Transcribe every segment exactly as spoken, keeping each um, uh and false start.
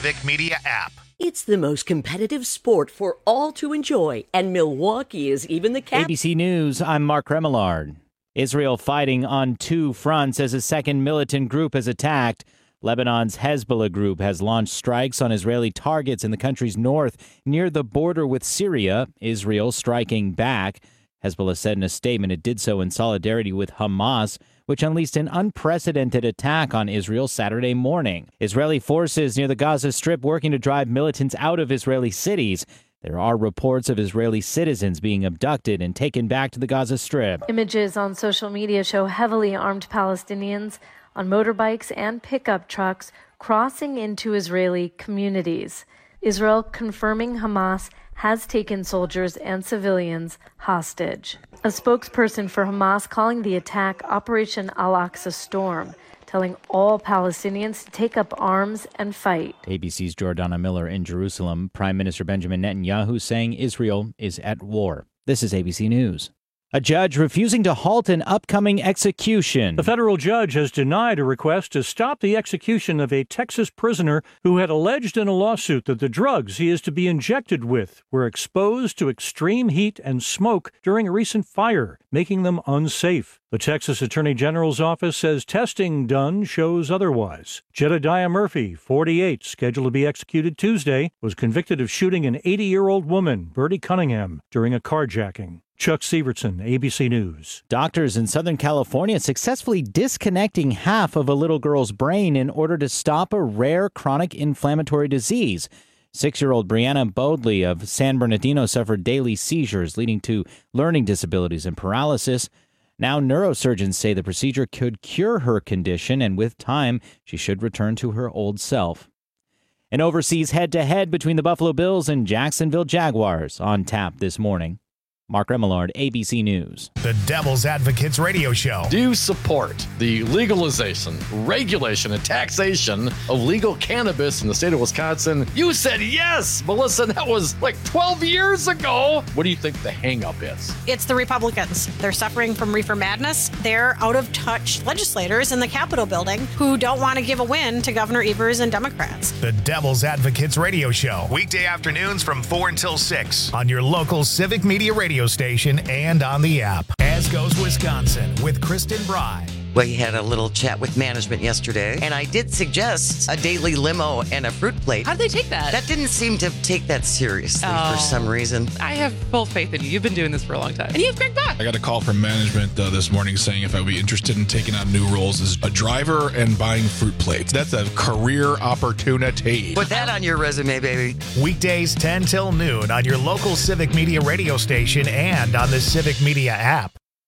Civic Media app. It's the most competitive sport for all to enjoy, and Milwaukee is even the cap. A B C News, I'm Mark Remillard. Israel fighting on two fronts as a second militant group has attacked. Lebanon's Hezbollah group has launched strikes on Israeli targets in the country's north near the border with Syria, Israel striking back. Hezbollah said in a statement it did so in solidarity with Hamas, which unleashed an unprecedented attack on Israel Saturday morning. Israeli forces near the Gaza Strip working to drive militants out of Israeli cities. There are reports of Israeli citizens being abducted and taken back to the Gaza Strip. Images on social media show heavily armed Palestinians on motorbikes and pickup trucks crossing into Israeli communities. Israel confirming Hamas has taken soldiers and civilians hostage. A spokesperson for Hamas calling the attack Operation Al-Aqsa Storm, telling all Palestinians to take up arms and fight. A B C's Jordana Miller in Jerusalem. Prime Minister Benjamin Netanyahu saying Israel is at war. This is A B C News. A judge refusing to halt an upcoming execution. The federal judge has denied a request to stop the execution of a Texas prisoner who had alleged in a lawsuit that the drugs he is to be injected with were exposed to extreme heat and smoke during a recent fire, making them unsafe. The Texas Attorney General's office says testing done shows otherwise. Jedediah Murphy, forty-eight, scheduled to be executed Tuesday, was convicted of shooting an eighty-year-old woman, Bertie Cunningham, during a carjacking. Chuck Severson, A B C News. Doctors in Southern California successfully disconnecting half of a little girl's brain in order to stop a rare chronic inflammatory disease. Six-year-old Brianna Bodley of San Bernardino suffered daily seizures leading to learning disabilities and paralysis. Now neurosurgeons say the procedure could cure her condition, and with time, she should return to her old self. An overseas head-to-head between the Buffalo Bills and Jacksonville Jaguars on tap this morning. Mark Remillard, A B C News. The Devil's Advocates Radio Show. Do you support the legalization, regulation, and taxation of legal cannabis in the state of Wisconsin? You said yes, Melissa. That was like twelve years ago. What do you think the hang-up is? It's the Republicans. They're suffering from reefer madness. They're out-of-touch legislators in the Capitol building who don't want to give a win to Governor Evers and Democrats. The Devil's Advocates Radio Show. Weekday afternoons from four until six on your local Civic Media radio station and on the app. As Goes Wisconsin with Kristen Bry. We had a little chat with management yesterday, and I did suggest a daily limo and a fruit plate. How did they take that? That didn't seem to take that seriously oh. for some reason. I have full faith in you. You've been doing this for a long time. And you have Greg Bott. I got a call from management uh, this morning saying if I would be interested in taking on new roles as a driver and buying fruit plates. That's a career opportunity. Put that on your resume, baby. Weekdays ten till noon on your local Civic Media radio station and on the Civic Media app.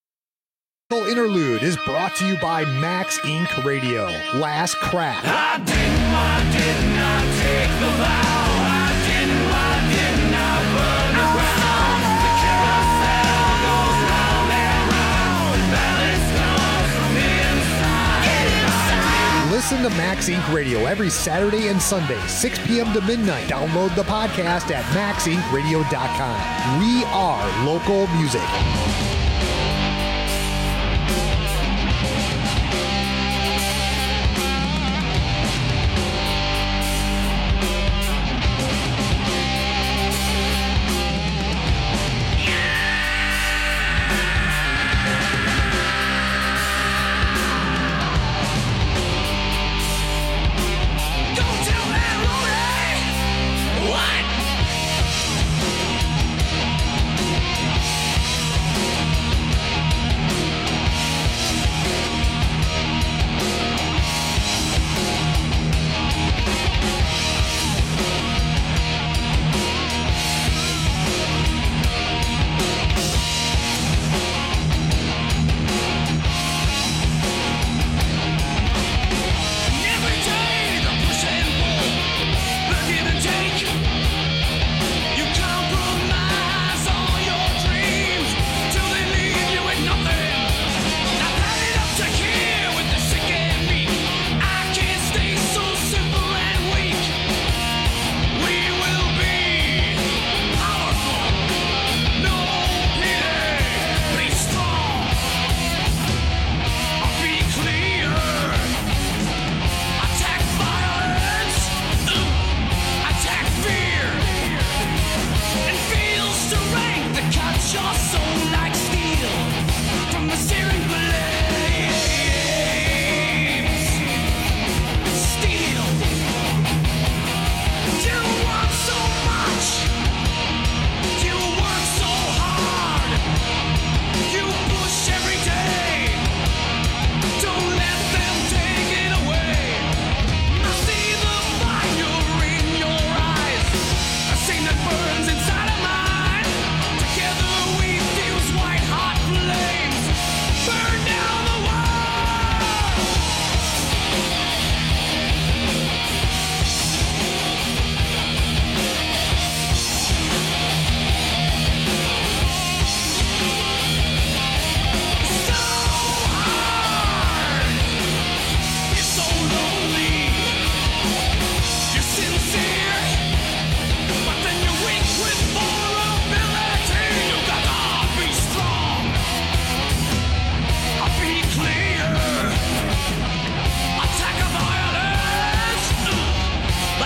Interlude is brought to you by Max Incorporated. Radio. Last Crack. I didn't, I did not take the vow. I didn't, I did not burn the ground. The carousel goes round and round. Balance comes from inside. Get inside. Listen to Max Incorporated. Radio every Saturday and Sunday, six p.m. to midnight. Download the podcast at max inc radio dot com. We are local music.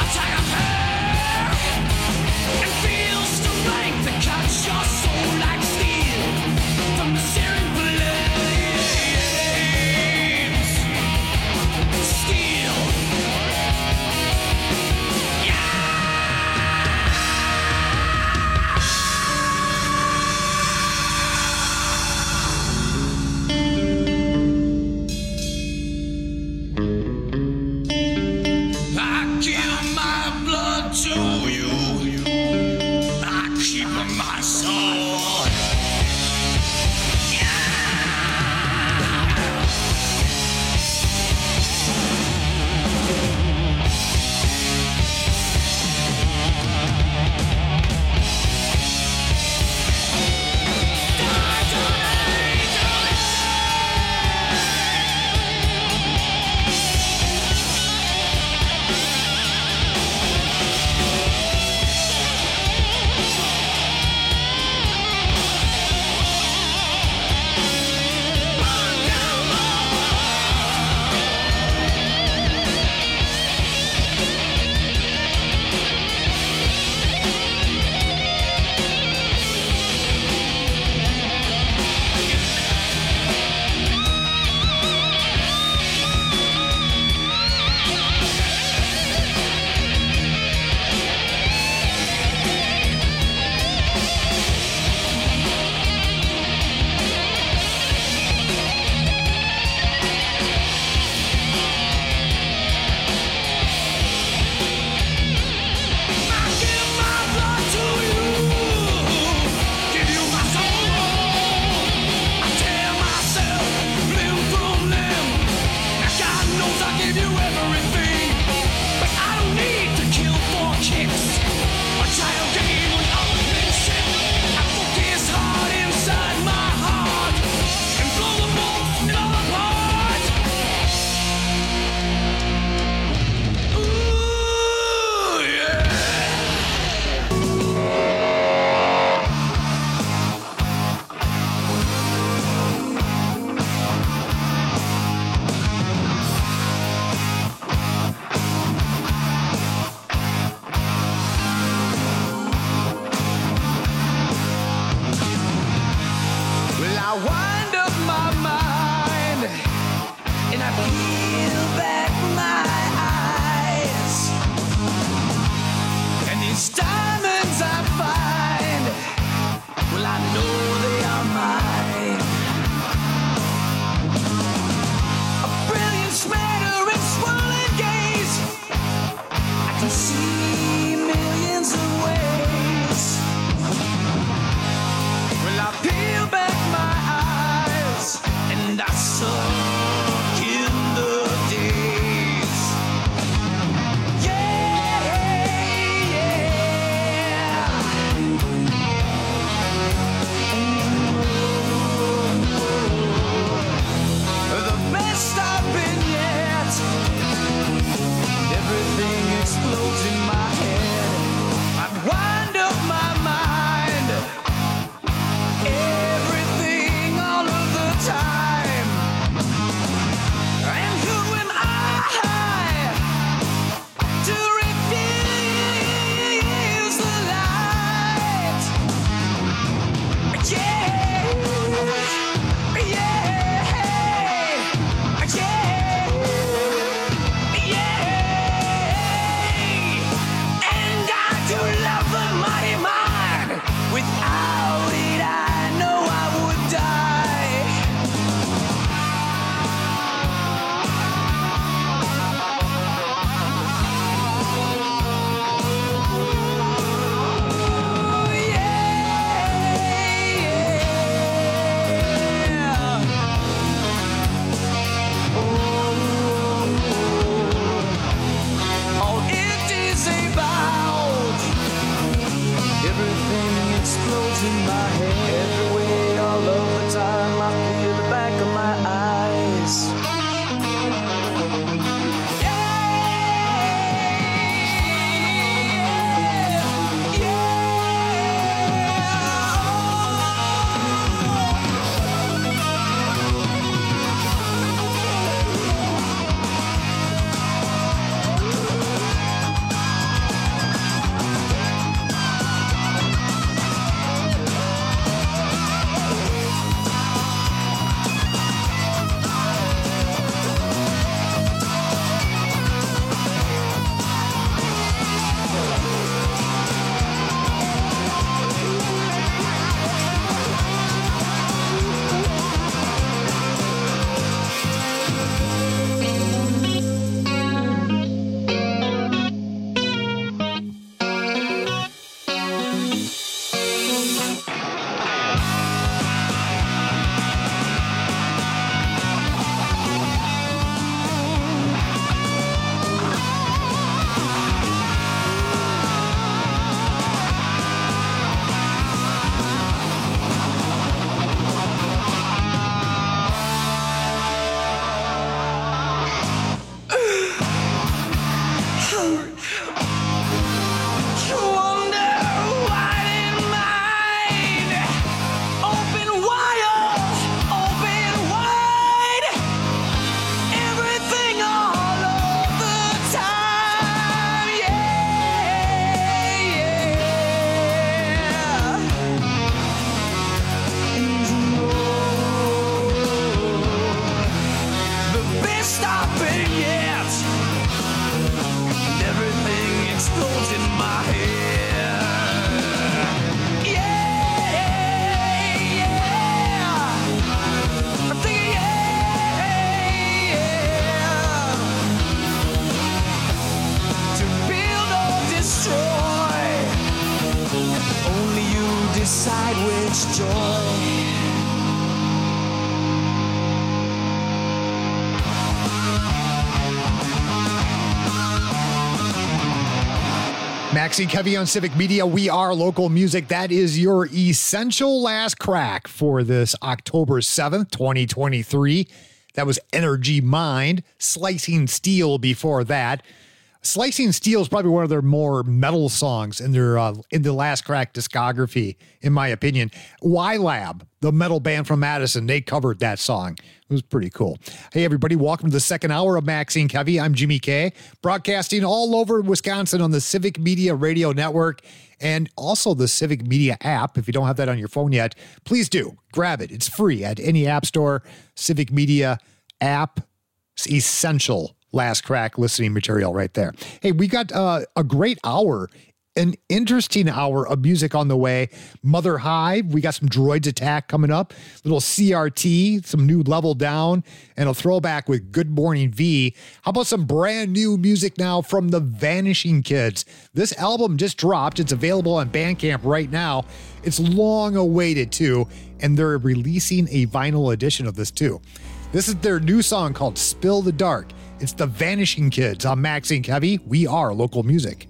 Everything explodes in my decide which joy. Maxie Kevy on Civic Media. We are local music. That is your essential last crack for this October seventh, twenty twenty-three. That was Energy Mind. Slicing Steel before that. Slicing Steel is probably one of their more metal songs in their uh, in the Last Crack discography, in my opinion. Y-Lab, the metal band from Madison, they covered that song. It was pretty cool. Hey, everybody, welcome to the second hour of Maxine Kevy. I'm Jimmy K, broadcasting all over Wisconsin on the Civic Media Radio Network and also the Civic Media app. If you don't have that on your phone yet, please do. Grab it. It's free at any app store. Civic Media app. It's essential last crack listening material right there. Hey, we got uh, a great hour, an interesting hour of music on the way. Mother Hive, we got some Droids Attack coming up, little C R T, some new Level Down, and a throwback with Good Morning V. How about some brand new music now from the Vanishing Kids? This album just dropped. It's available on Bandcamp right now. It's long awaited too, and they're releasing a vinyl edition of this too. This is their new song called Spill the Dark. It's the Vanishing Kids on Maxine Kevy. We are local music.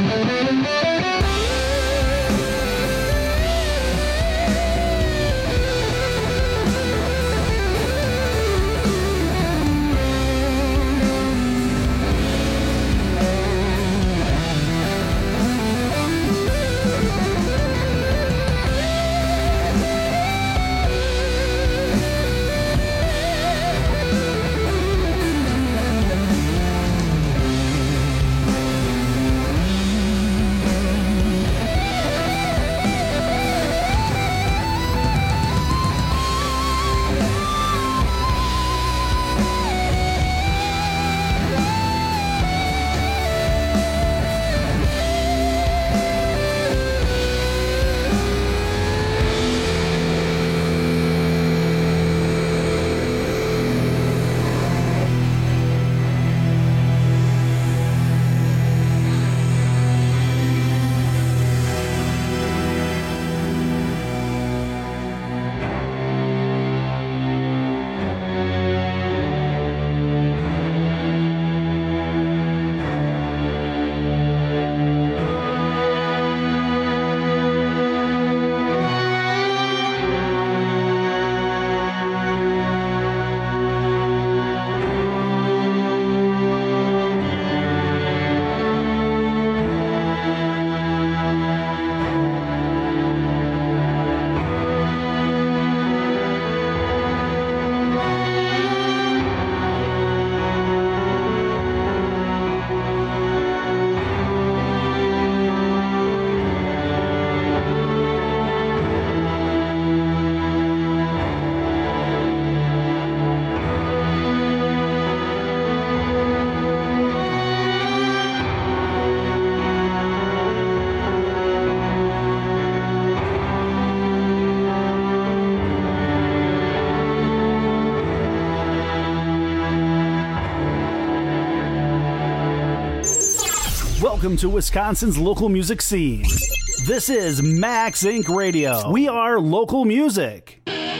Welcome to Wisconsin's local music scene. This is Max Incorporated. Radio. We are local music.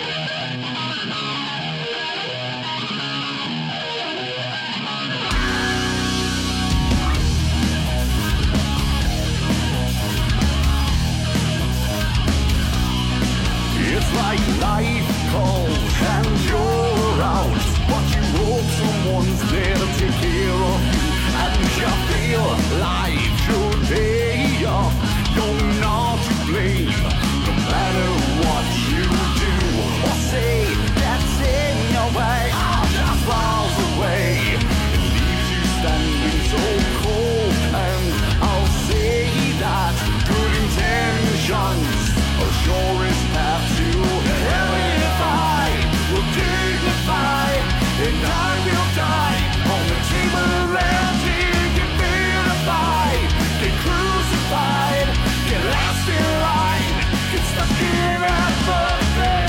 It's like life calls and you're out, but you hope someone's there to take care of you, and you feel like your day off. You're not to blame, no matter what you do or say. That's in your way, just falls away. It leaves you standing so cold, and I'll say that good intentions are surest path to heaven. If I will dignify, and I will die on the table and get vilified, get crucified, get last in line, get stuck in apathy.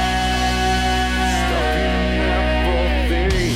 Stuck in apathy.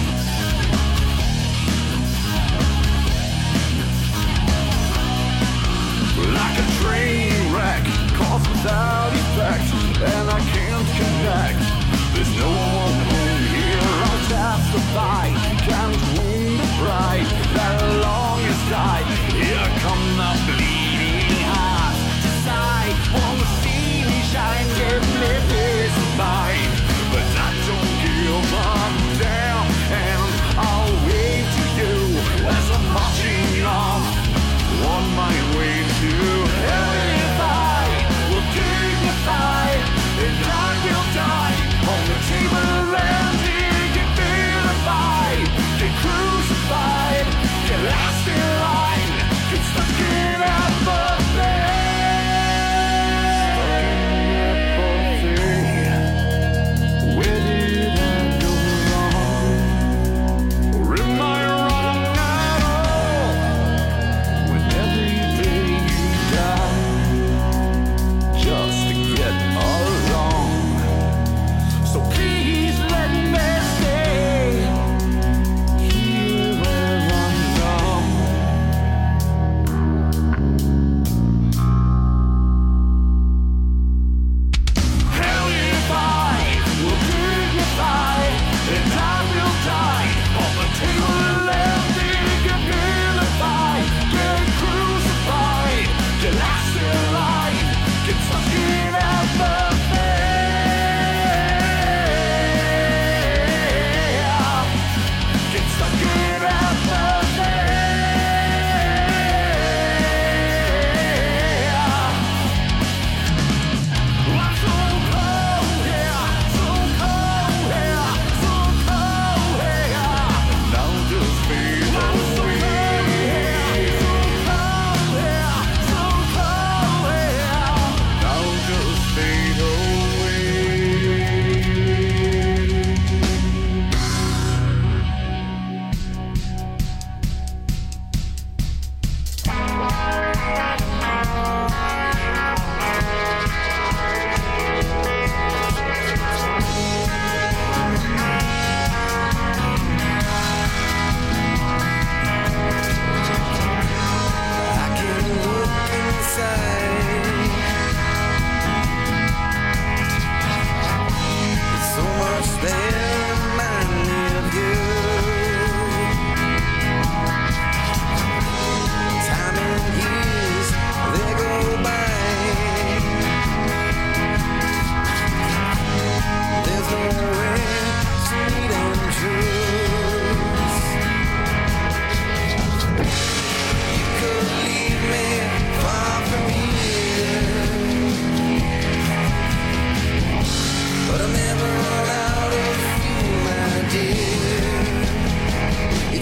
Like a train wreck, cause without effect, and I can't connect. There's no one home here, I'll testify. Can't wound the pride that long has died. Here come the bleeding heart. Decide, wanna see me shine, give me peace of mind. But I don't give up down, and I'll wave to you as I'm marching on, on my way to heaven. If I will dignify, and I will die on the table and get vilified, get crucified, get last in line, get stuck in apathy.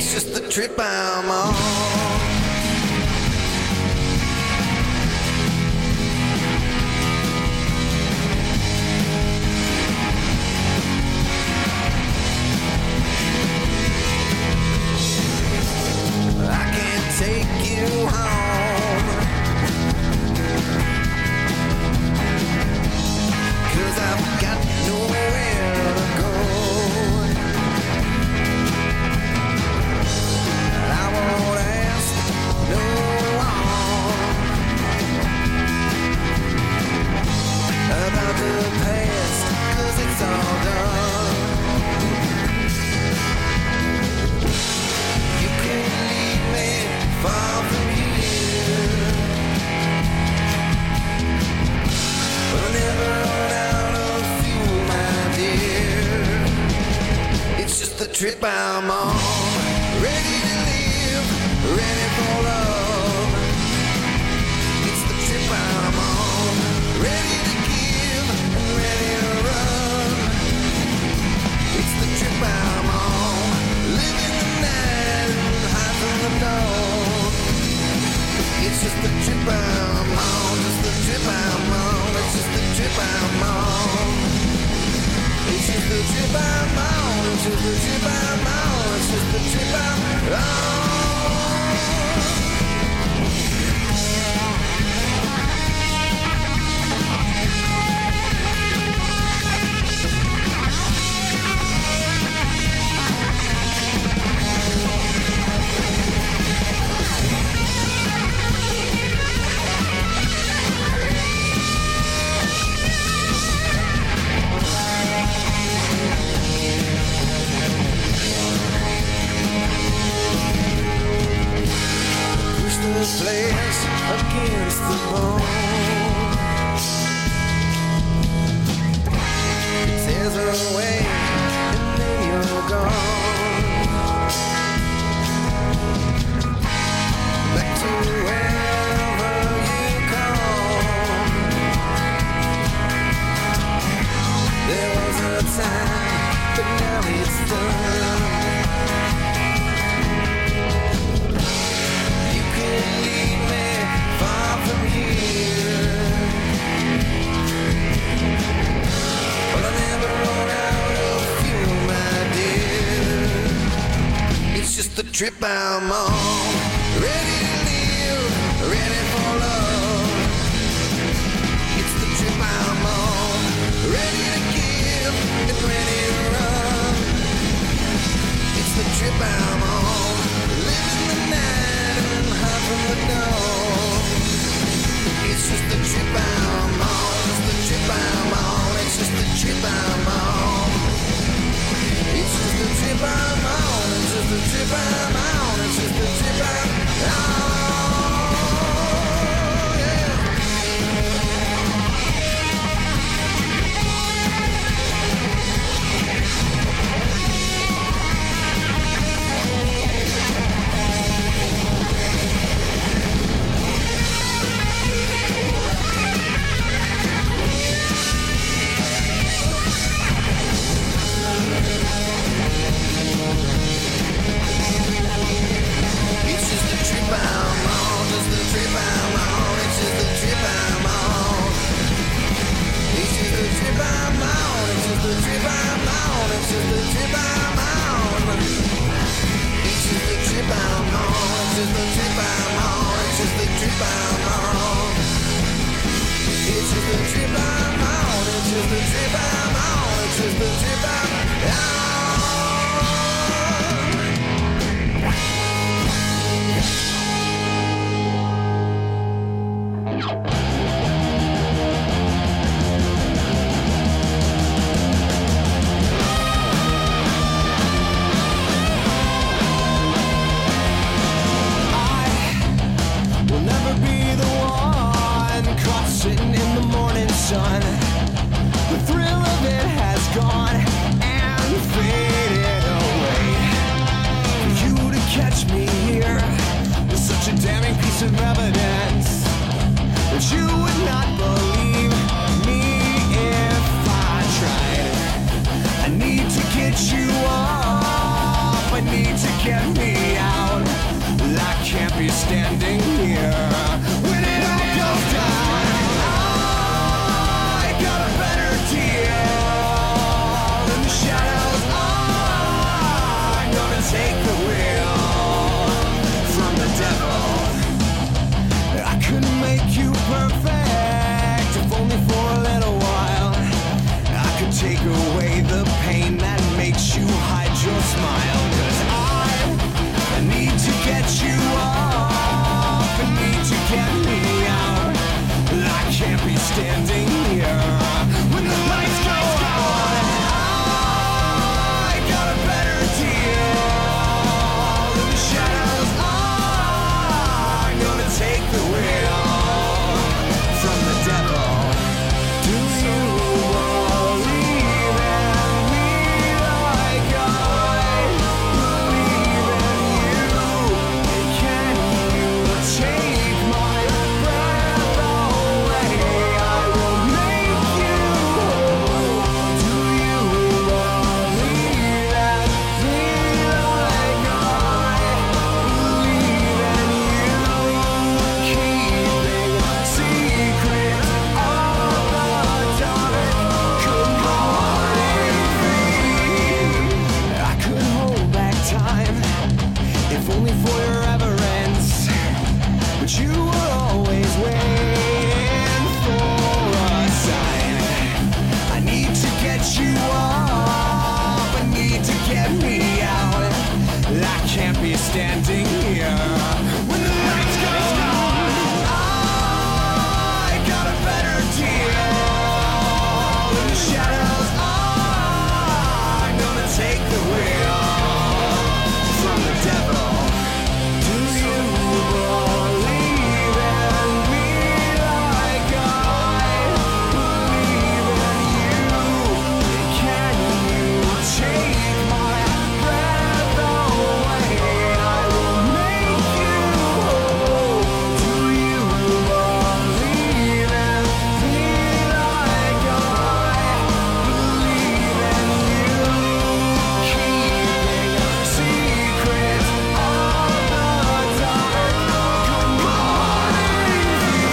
It's just the trip I'm on. I can't take you home, 'cause I've got nowhere to go. I won't ask no one about the past, 'cause it's all done. You can lead me far from here, but I'll never run out of fuel, my dear. It's just the trip I'm on. Ready to live, ready for love. It's the trip I'm on. Ready to give and ready to run. It's the trip I'm on. Living the night and high from the dawn. It's just the trip I'm on. Just the trip I'm on. It's just the trip I'm on. It's just the trip I'm on. It's just the trip I'm on. It's just the trip I'm on. The flesh against the bone. It tears her away and then you're gone. Back to wherever you come. There was a time, but now it's done. Just the trip I'm on. Ready to live, ready for love. It's the trip I'm on. Ready to give and ready to run. It's the trip I'm on. Living the night and high from the dawn. It's just the trip I'm on. It's the trip I'm on. It's just the trip I'm on. It's just the trip I'm on. It's just the trip I'm on. It's just the trip I'm on. Yeah. It's just the trip I'm on, just the trip I'm on. It's just the trip I'm on. It's just the trip I'm on. It's just the trip I'm on. It's just the trip I'm on. It's just the trip I'm on. It's just the trip I'm on. It's just the trip I'm on. It's just the trip I'm on. It's just the trip I'm on. It's just the trip I'm on. Will never be the one caught sitting in the morning sun. The thrill of it has gone and faded away. For you to catch me here is such a damning piece of evidence that you would not believe me if I tried. I need to get you up. I need to get me be standing here when it all goes down. I got a better deal in the shadows. I'm gonna take the wheel from the devil. I couldn't make you perfect if only for a little while. I could take away the pain that makes you hide your smile. 'Cause I need to get you off, I need to get me out. I can't be standing here when the lights go out. I got a better deal in the shadows. I'm gonna take the wheel from the devil. Do you believe in me like I believe in you? Can you take my breath away? I will make you whole. Do you believe that me like I believe in you? Keeping secret of the dark commodity. I could hold back time if only for your reverence, but you were always waiting for a sign. I need to get you off, I need to get me out. I can't be standing here when the lights go down. I got a better deal in the shadows. I'm gonna take the wheel from the devil. Do you believe in me like I believe in you? Can you take my breath away? I will make you whole. Do you believe in me like I believe in you? Keeping secret of the dark commodity.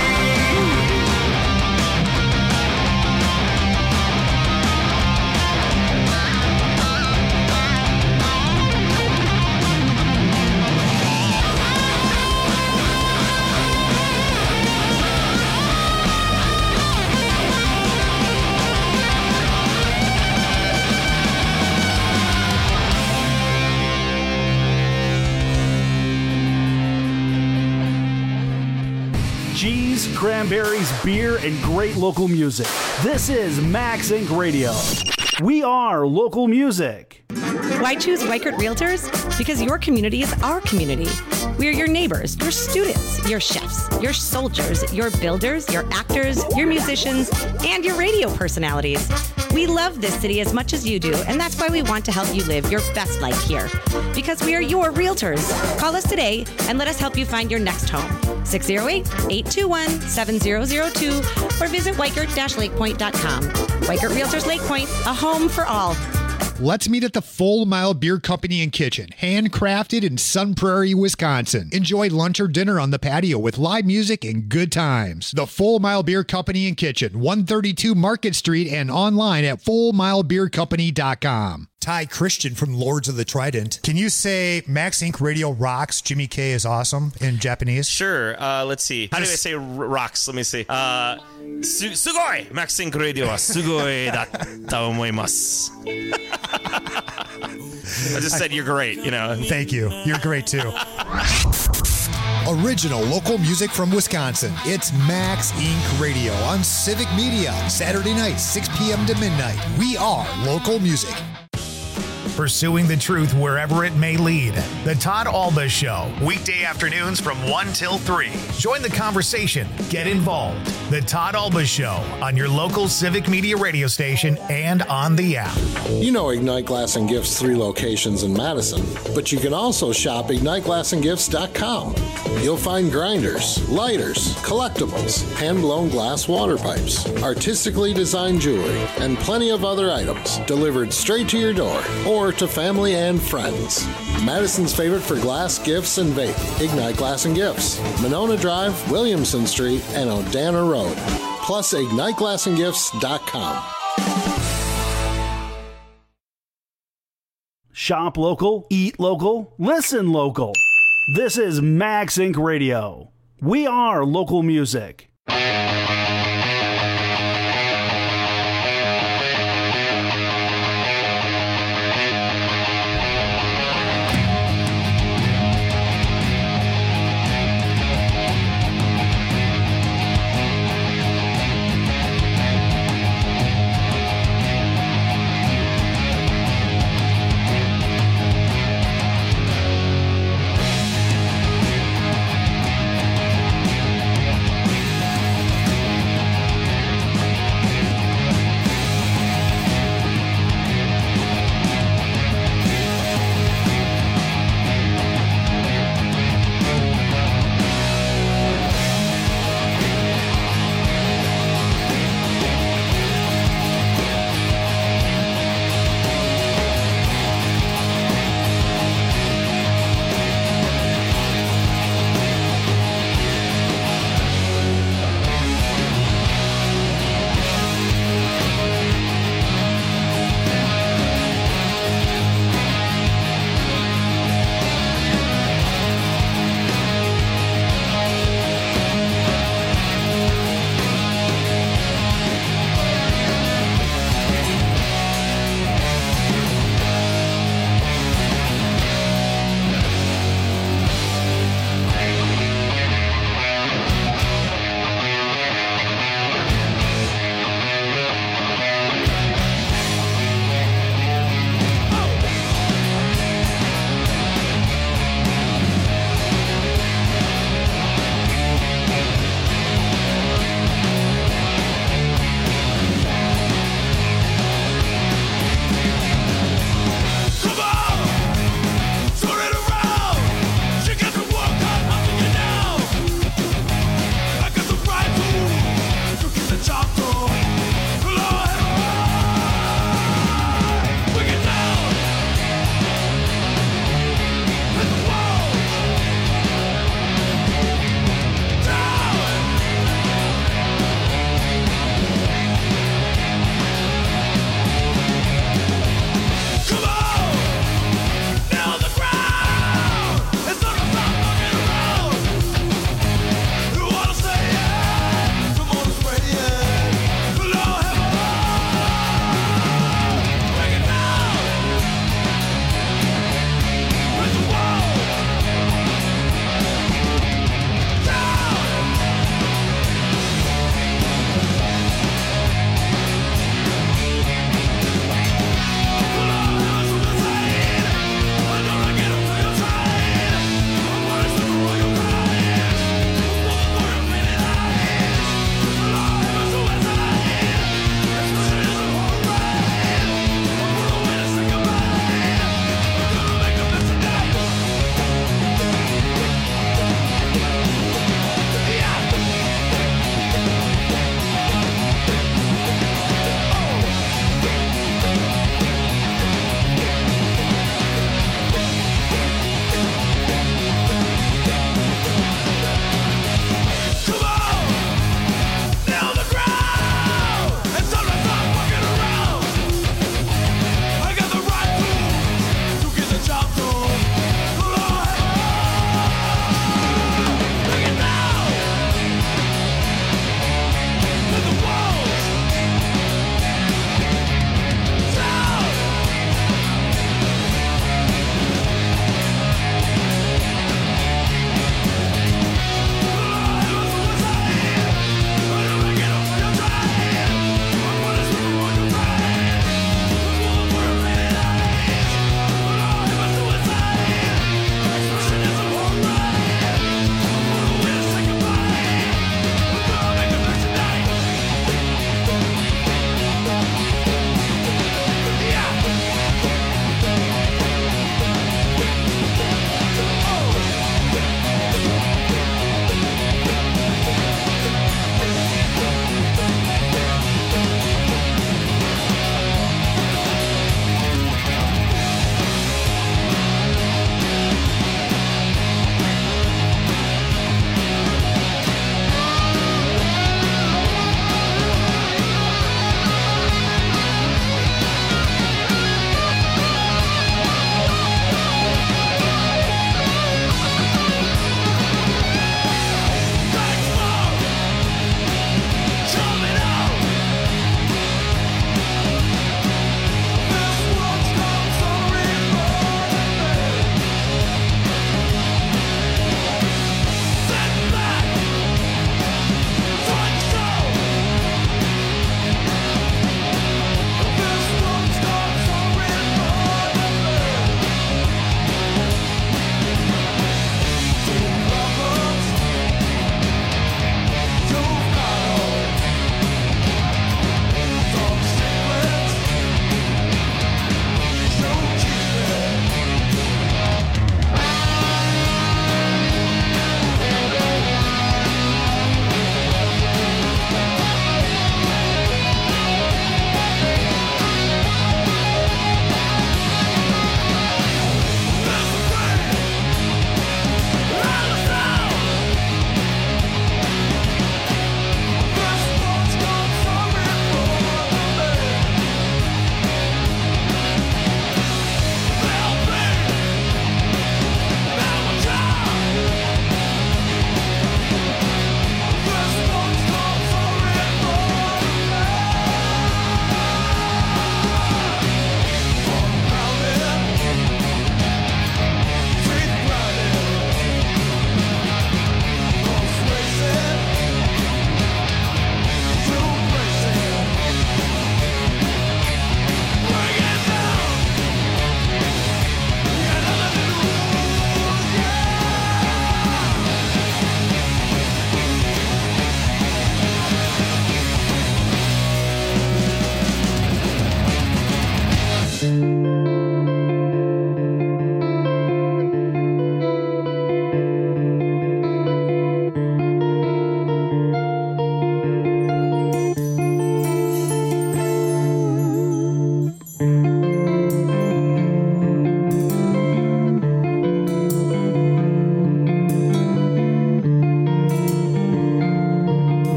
Cheese, cranberries, beer, and great local music. This is Max Incorporated. Radio. We are local music. Why choose Weichert Realtors? Because your community is our community. We are your neighbors, your students, your chefs, your soldiers, your builders, your actors, your musicians, and your radio personalities. We love this city as much as you do, and that's why we want to help you live your best life here. Because we are your realtors. Call us today and let us help you find your next home. six oh eight, eight two one, seven oh oh two or visit weichert dash lake point dot com. Weichert Realtors Lake Point, a home for all. Let's meet at the Full Mile Beer Company and Kitchen, handcrafted in Sun Prairie, Wisconsin. Enjoy lunch or dinner on the patio with live music and good times. The Full Mile Beer Company and Kitchen, one thirty-two Market Street, and online at full mile beer company dot com. Ty Christian from Lords of the Trident. Can you say Max Incorporated Radio rocks, Jimmy K is awesome in Japanese? Sure. Uh, let's see. How do I say r- rocks? Let me see. Uh, su- sugoi! Max Incorporated Radio wa sugoi datta omoimasu. I just said you're great, you know. Thank you. You're great too. Original local music from Wisconsin. It's Max Incorporated Radio on Civic Media. Saturday night, six p.m. to midnight. We are local music. Pursuing the truth wherever it may lead. The Todd Alba Show, weekday afternoons from one till three. Join the conversation. Get involved. The Todd Alba Show on your local Civic Media radio station and on the app. You know Ignite Glass and Gifts' three locations in Madison, but you can also shop ignite glass and gifts dot com. You'll find grinders, lighters, collectibles, hand-blown glass water pipes, artistically designed jewelry, and plenty of other items delivered straight to your door or offer to family and friends. Madison's favorite for glass gifts and vape, Ignite Glass and Gifts. Monona Drive, Williamson Street, and Odana Road. Plus, ignite glass and gifts dot com. Shop local, eat local, listen local. This is Max Incorporated. Radio. We are local music.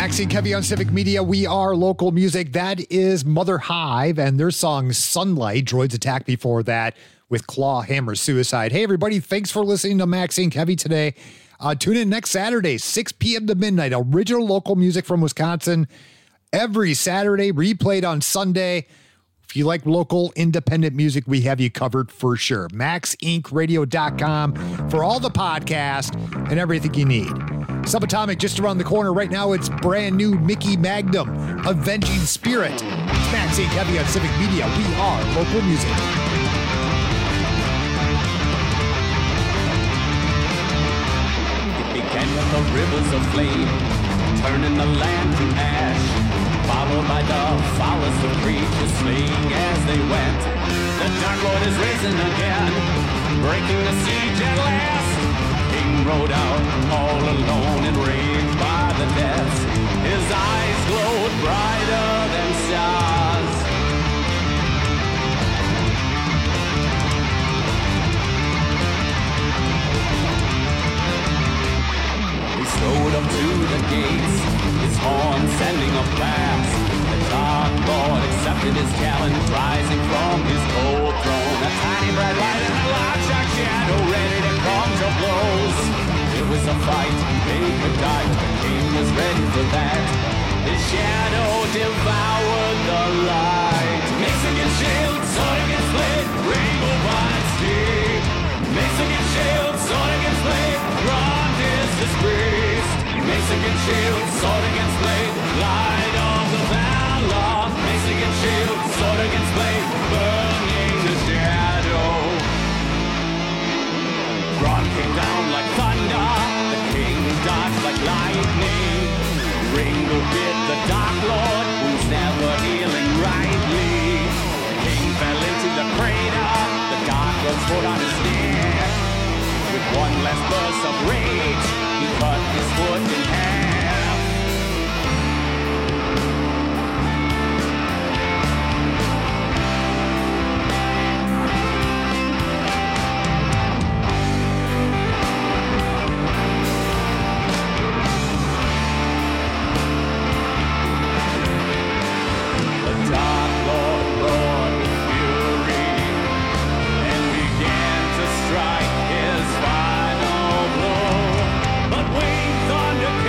Maxie and Kevy on Civic Media. We are local music. That is Mother Hive and their song Sunlight. Droids Attack before that with Claw Hammer Suicide. Hey, everybody. Thanks for listening to Maxie and Kevy today. Uh, tune in next Saturday, six p.m. to midnight. Original local music from Wisconsin. Every Saturday, replayed on Sunday. If you like local independent music, we have you covered for sure. max inc radio dot com for all the podcasts and everything you need. Subatomic just around the corner. Right now, it's brand new Mickey Magnum, Avenging Spirit. It's Max and Kevy on Civic Media. We are local music. It began with the rivers of flame, turning the land to ash, followed by the foulest of creatures fleeing as they went. The Dark Lord is risen again, breaking the siege at last. King rode out all alone and raved by the deaths. His eyes glowed brighter than stars. He strode up to the gates, his horn sending a blast. The Dark Lord accepted his challenge, rising from his cold throne. A tiny bright light and a large dark shadow ready to come to blows. It was a fight, they could die, but the king was ready for that. His shadow devoured the light. Mace against shield, sword against blade, rainbow vine steep. Mace against shield, sword against blade, Grant is his priest. Mace against shield, sword against blade, light of the valor. Mace against shield, sword against blade, burning the shadow. Grant came down like thunder, the king dodged like lightning. Ringo bit the Dark Lord, who's never healing rightly. The king fell into the crater, the Dark Lord's foot on his neck. With one last burst of rage, he cut his foot in half. The Dark Lord roared with fury and began to strike his final blow. But winged thunder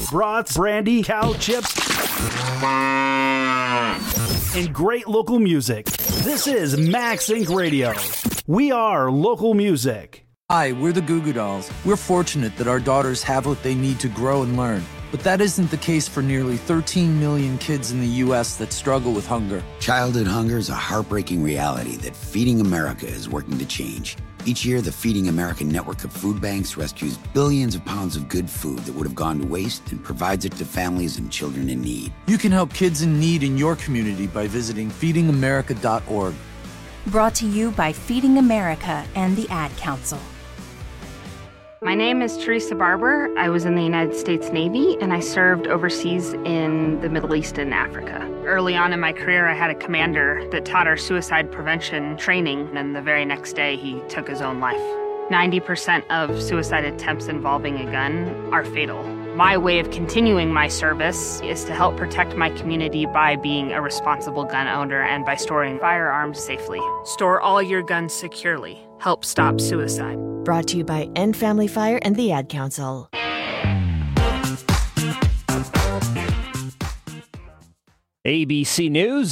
brats, brandy, cow chips, and great local music. This is Max Inc Radio. We are local music. Hi, we're the Goo Goo Dolls. We're fortunate that our daughters have what they need to grow and learn. But that isn't the case for nearly thirteen million kids in the U S that struggle with hunger. Childhood hunger is a heartbreaking reality that Feeding America is working to change. Each year, the Feeding America network of food banks rescues billions of pounds of good food that would have gone to waste and provides it to families and children in need. You can help kids in need in your community by visiting feeding america dot org. Brought to you by Feeding America and the Ad Council. My name is Teresa Barber. I was in the United States Navy, and I served overseas in the Middle East and Africa. Early on in my career, I had a commander that taught our suicide prevention training, and the very next day, he took his own life. ninety percent of suicide attempts involving a gun are fatal. My way of continuing my service is to help protect my community by being a responsible gun owner and by storing firearms safely. Store all your guns securely. Help stop suicide. Brought to you by End Family Fire and the Ad Council. A B C News.